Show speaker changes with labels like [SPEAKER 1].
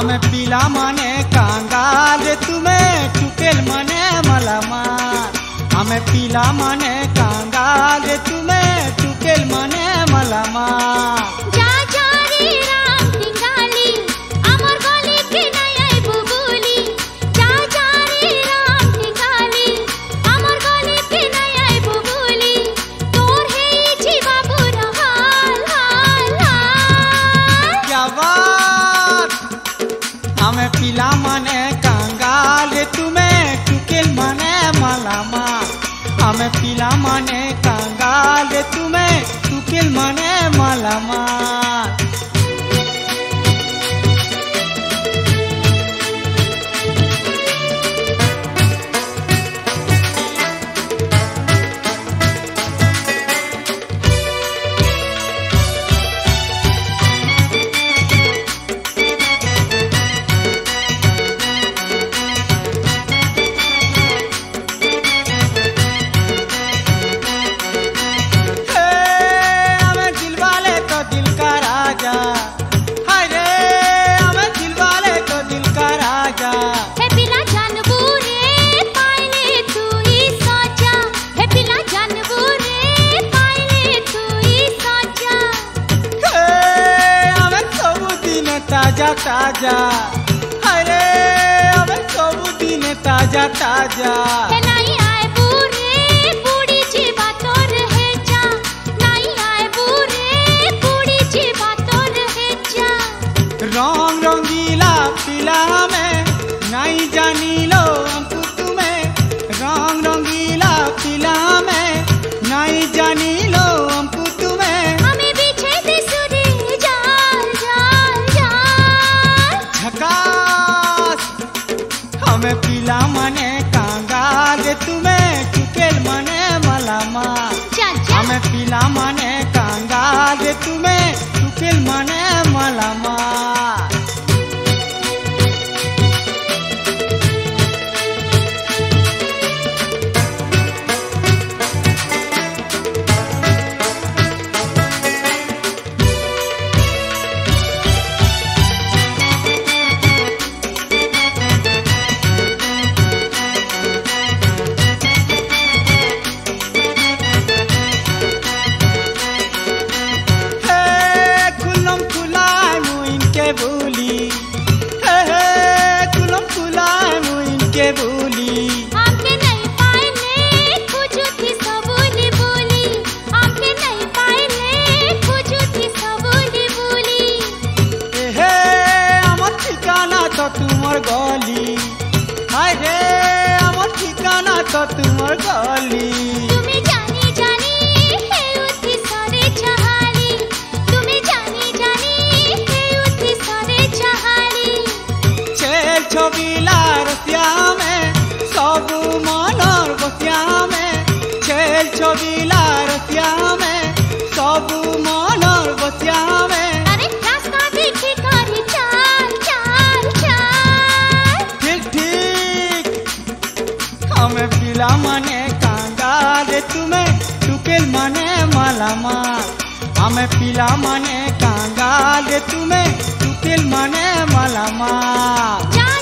[SPEAKER 1] आमे पिला माने कांगाल तुम्हें टुकेल माने मलामाल आमे पिला माने कांगाल तुम्हें टुकेल माने मलामाल
[SPEAKER 2] जा जा रे राम टिंगाली अमर गली के नय बुबुली जा जा रे राम टिंगाली अमर गली के नय बुबुली तोर हे जीवा बुरा हाल हाल हाल
[SPEAKER 1] क्या बात आमे पिला माने कांगाल तुम्हें टुकेल माने मलामाल आमे पिला माने कांगाल तुम्हें टुकेल माने मलामाल
[SPEAKER 2] हे पिला जानबू रे पाइले तू ही सोचा हे पिला जानबू रे पाइले तू ही सोचा
[SPEAKER 1] आमे सबुदिन ताजा ताजा अरे आमे सबुदिन ताजा ताजा
[SPEAKER 2] हे नहीं आए बूरे बूढ़ी जी बातों रहे जा नहीं आए बूरे बूढ़ी जी बातों रहे जा
[SPEAKER 1] रंग रंगीला पिला में नहीं जानी लो हमको तुम्हें रंग रंगीला पिला में नहीं जानी लो हमको तुम्हें
[SPEAKER 2] हमें पीछे से सुरे जाल जाल जाल
[SPEAKER 1] झकास हमें पिला माने कांगाल तुम्हें टुकेल माने मलामाल
[SPEAKER 2] जा जा
[SPEAKER 1] हमें पिला माने कांगाल तुम्हें टुकेल माने मलामाल बोली
[SPEAKER 2] आंखें नहीं पाइले कुछ थी सबूली बोली आंखें नहीं पाइले कुछ थी सबूली बोली
[SPEAKER 1] हे আমার ঠিকানা তো তোমার গলি হায় রে আমার ঠিকানা তো তোমার গলি
[SPEAKER 2] तुम्हें जानी जानी है उठी सारे चहाली तुम्हें जानी जानी है उठी सारे चहाली
[SPEAKER 1] चल छबिला रसिया में सब मानर बसिया में चल छबिला रसिया में सब मानर बसिया में
[SPEAKER 2] अरे रास्ता देखे कर चाल चाल चाल
[SPEAKER 1] ठीक ठीक हमें पिला माने कांगाल तुम्हें टुकेल माने मलामाल हमें पिला माने कांगाल तुम्हें टुकेल माने मलामाल
[SPEAKER 2] जा